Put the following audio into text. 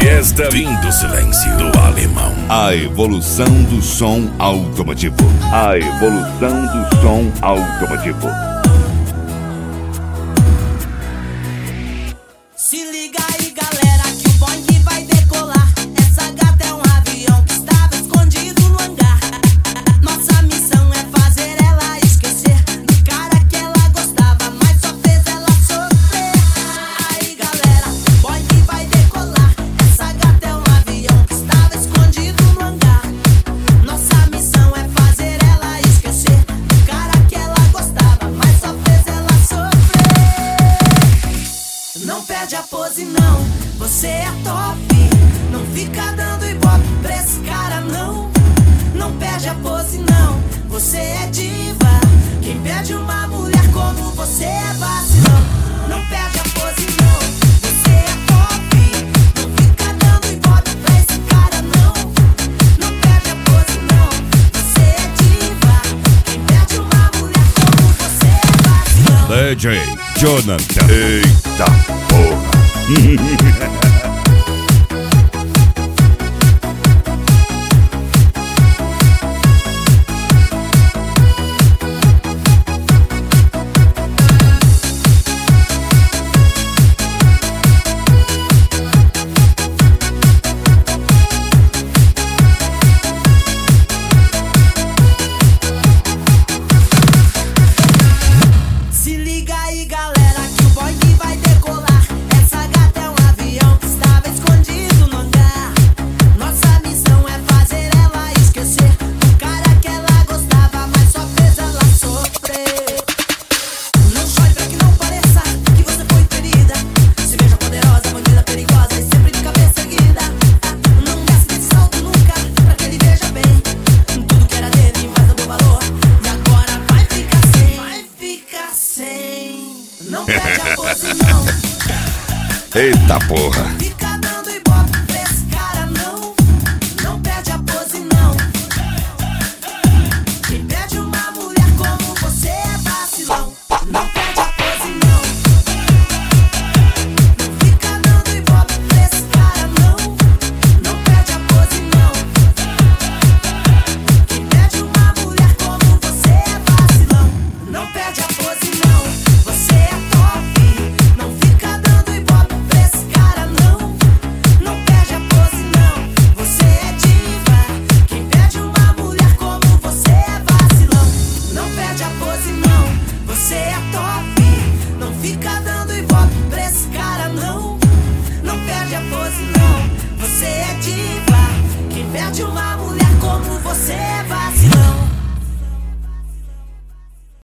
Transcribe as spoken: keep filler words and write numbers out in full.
Fiesta Fim do Silêncio do Alemão. A evolução do som automotivo. A evolução do som automotivo. Se liga aí, galera, que o Boing vai decolar. Essa gata é um avião que estava escondido no hangar. Nossa missão é fazer ela esquecer do cara que ela gostava, mas só fez ela sofrer. Aí, galera, o Boing vai decolar. Essa gata é um avião que estava escondido no hangar. Nossa missão é fazer ela esquecer do cara que ela gostava, mas só fez ela sofrer. Não perde a pose não, você é top. Não fica dando ibope pra esse cara não. Não perde a pose não, você é diva. Quem perde uma mulher como você é vacilão. Não perde a pose não, você é top. Não fica dando ibope pra esse cara não. Não perde a pose não, você é diva. Quem perde uma mulher como você é vacilão. D J Jonathan. Eita porra. Se liga aí, galera, que o Boing vai decolar. Essa gata é um avião que estava escondido no hangar. Nossa missão é fazer ela esquecer do cara que ela gostava, mas só fez ela sofrer. Não chore pra que não pareça que você foi ferida. Se veja poderosa, bandida perigosa e sempre de cabeça erguida. Não desce desse salto nunca, pra que ele veja bem tudo que era dele, mas não deu valor. E agora vai ficar sem, vai ficar sem. Não perde a pose não, Eita porra. fica dando ibope pra esse cara não. Não perde a pose não. Quem perde uma mulher como você é vacilão. Não perde a pose não. Não fica dando ibope pra esse cara não. Não perde a pose não. Quem perde uma mulher como você é vacilão. Não perde a pose não, você é top. Não fica dando ibope pra esse cara não. Não perde a pose não, você é diva. Quem perde uma mulher como você é vacilão. Não perde a pose não, você é top. Não fica dando ibope pra esse cara não. Não perde a pose não, você é diva. Quem perde uma mulher como você é vacilão.